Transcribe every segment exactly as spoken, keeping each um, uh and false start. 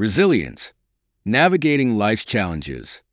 Resilience, navigating life's challenges.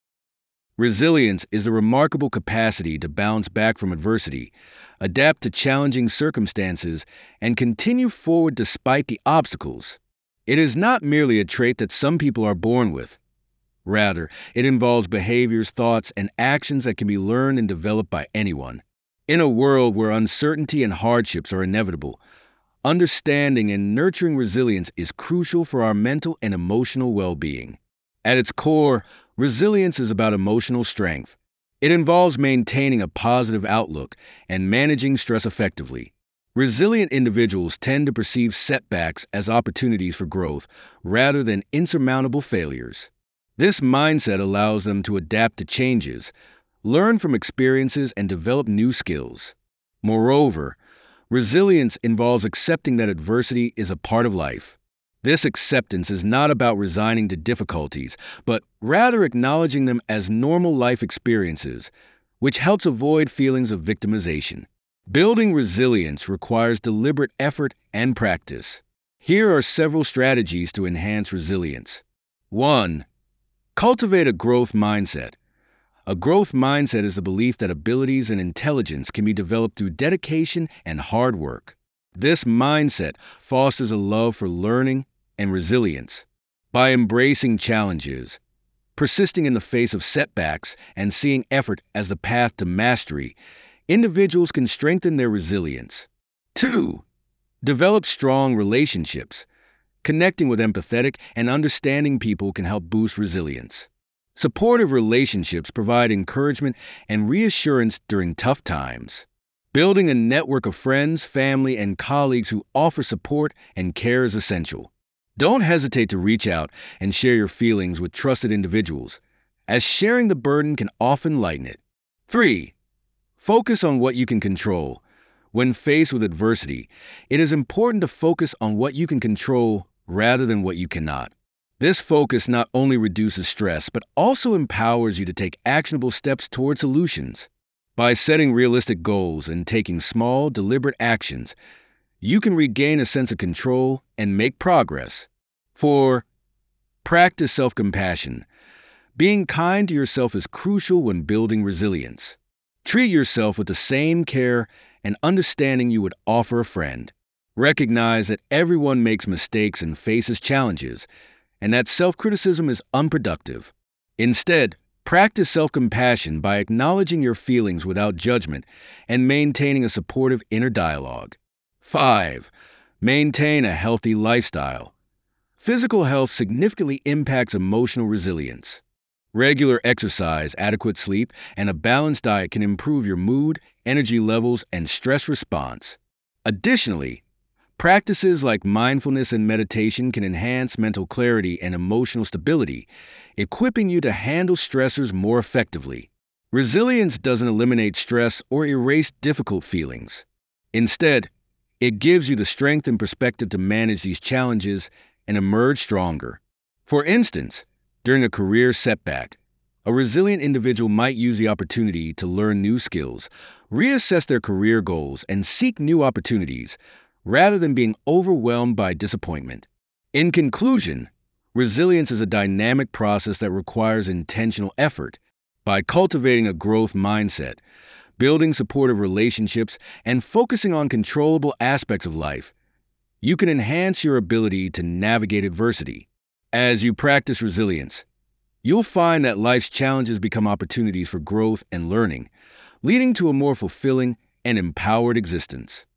Resilience is a remarkable capacity to bounce back from adversity, adapt to challenging circumstances, and continue forward despite the obstacles. It is not merely a trait that some people are born with. Rather, it involves behaviors, thoughts, and actions that can be learned and developed by anyone. In a world where uncertainty and hardships are inevitable, understanding and nurturing resilience is crucial for our mental and emotional well-being. At its core, resilience is about emotional strength. It involves maintaining a positive outlook and managing stress effectively. Resilient individuals tend to perceive setbacks as opportunities for growth rather than insurmountable failures. This mindset allows them to adapt to changes, learn from experiences, and develop new skills. Moreover, resilience involves accepting that adversity is a part of life. This acceptance is not about resigning to difficulties, but rather acknowledging them as normal life experiences, which helps avoid feelings of victimization. Building resilience requires deliberate effort and practice. Here are several strategies to enhance resilience. one. Cultivate a growth mindset. A growth mindset is the belief that abilities and intelligence can be developed through dedication and hard work. This mindset fosters a love for learning and resilience. By embracing challenges, persisting in the face of setbacks, and seeing effort as the path to mastery, individuals can strengthen their resilience. two. Develop strong relationships. Connecting with empathetic and understanding people can help boost resilience. Supportive relationships provide encouragement and reassurance during tough times. Building a network of friends, family, and colleagues who offer support and care is essential. Don't hesitate to reach out and share your feelings with trusted individuals, as sharing the burden can often lighten it. three. Focus on what you can control. When faced with adversity, it is important to focus on what you can control rather than what you cannot. This focus not only reduces stress, but also empowers you to take actionable steps toward solutions. By setting realistic goals and taking small, deliberate actions, you can regain a sense of control and make progress. four. Practice self-compassion. Being kind to yourself is crucial when building resilience. Treat yourself with the same care and understanding you would offer a friend. Recognize that everyone makes mistakes and faces challenges, and that self-criticism is unproductive. Instead, practice self-compassion by acknowledging your feelings without judgment and maintaining a supportive inner dialogue. five. Maintain a healthy lifestyle. Physical health significantly impacts emotional resilience. Regular exercise, adequate sleep, and a balanced diet can improve your mood, energy levels, and stress response. Additionally, practices like mindfulness and meditation can enhance mental clarity and emotional stability, equipping you to handle stressors more effectively. Resilience doesn't eliminate stress or erase difficult feelings. Instead, it gives you the strength and perspective to manage these challenges and emerge stronger. For instance, during a career setback, a resilient individual might use the opportunity to learn new skills, reassess their career goals, and seek new opportunities, rather than being overwhelmed by disappointment. In conclusion, resilience is a dynamic process that requires intentional effort. By cultivating a growth mindset, building supportive relationships, and focusing on controllable aspects of life, you can enhance your ability to navigate adversity. As you practice resilience, you'll find that life's challenges become opportunities for growth and learning, leading to a more fulfilling and empowered existence.